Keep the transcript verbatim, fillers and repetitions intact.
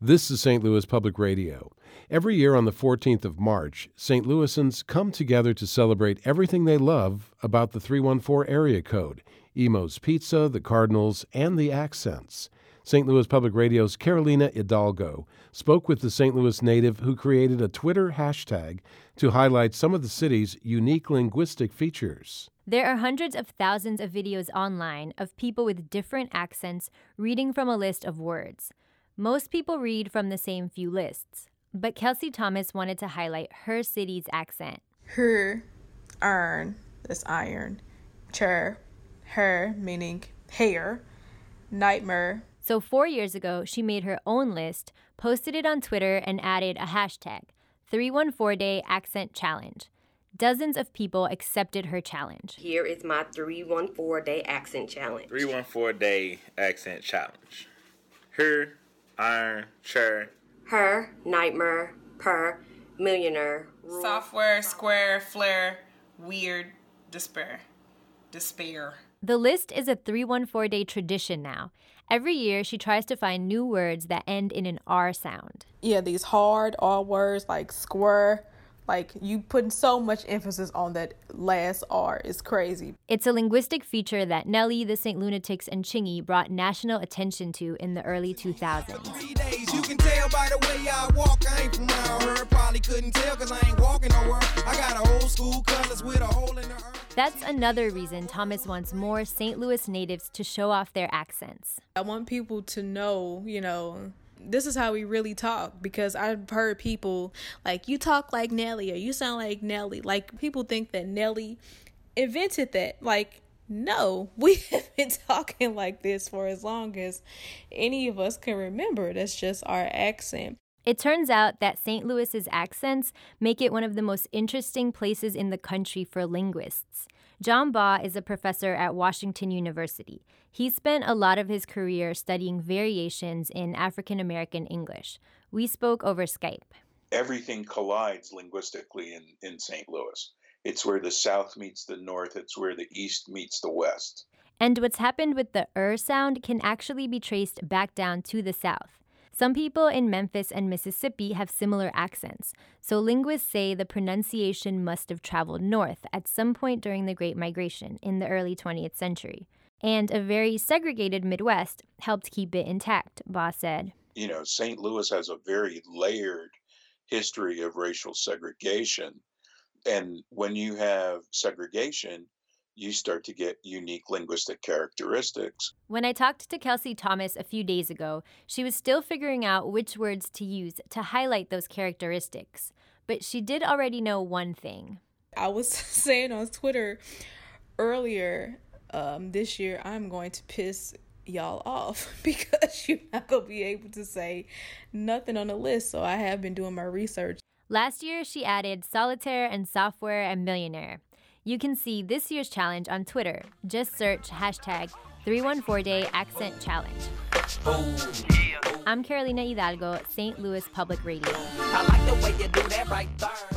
This is Saint Louis Public Radio. Every year on the fourteenth of March, Saint Louisans come together to celebrate everything they love about the three one four area code, Imo's Pizza, the Cardinals, and the accents. Saint Louis Public Radio's Carolina Hidalgo spoke with the Saint Louis native who created a Twitter hashtag to highlight some of the city's unique linguistic features. There are hundreds of thousands of videos online of people with different accents reading from a list of words. Most people read from the same few lists, but Kelsey Thomas wanted to highlight her city's accent. Her, iron, that's iron, chair, her, meaning hair, nightmare. So four years ago, she made her own list, posted it on Twitter, and added a hashtag, three one four day accent challenge. Dozens of people accepted her challenge. Here is my three one four day accent challenge. three one four day accent challenge. Her, iron, chair. Her, nightmare, per, millionaire. Rule. Software, square, flare, weird, despair. Despair. The list is a three one four day tradition now. Every year, she tries to find new words that end in an R sound. Yeah, these hard R words like square, like you putting so much emphasis on that last R. It's crazy. It's a linguistic feature that Nelly, the Saint Lunatics, and Chingy brought national attention to in the early two thousands. You can tell by the way I walk, I ain't from around her. Probably couldn't tell because I ain't walking nowhere. I got a old school colors with a hole in the earth. That's another reason Thomas wants more Saint Louis natives to show off their accents. I want people to know, you know, this is how we really talk, because I've heard people like, you talk like Nelly or you sound like Nelly. Like, people think that Nelly invented that. Like, no, we have been talking like this for as long as any of us can remember. That's just our accent. It turns out that Saint Louis's accents make it one of the most interesting places in the country for linguists. John Baugh is a professor at Washington University. He spent a lot of his career studying variations in African American English. We spoke over Skype. Everything collides linguistically in, in Saint Louis. It's where the South meets the North. It's where the East meets the West. And what's happened with the er sound can actually be traced back down to the South. Some people in Memphis and Mississippi have similar accents, so linguists say the pronunciation must have traveled north at some point during the Great Migration in the early twentieth century. And a very segregated Midwest helped keep it intact, Baugh said. You know, Saint Louis has a very layered history of racial segregation. And when you have segregation, you start to get unique linguistic characteristics. When I talked to Kelsey Thomas a few days ago, she was still figuring out which words to use to highlight those characteristics. But she did already know one thing. I was saying on Twitter earlier um, this year, I'm going to piss y'all off because you're not going to be able to say nothing on the list. So I have been doing my research. Last year, she added solitaire and software and millionaire. You can see this year's challenge on Twitter. Just search hashtag three one four day accent challenge. I'm Carolina Hidalgo, Saint Louis Public Radio. I like the way you do that right there.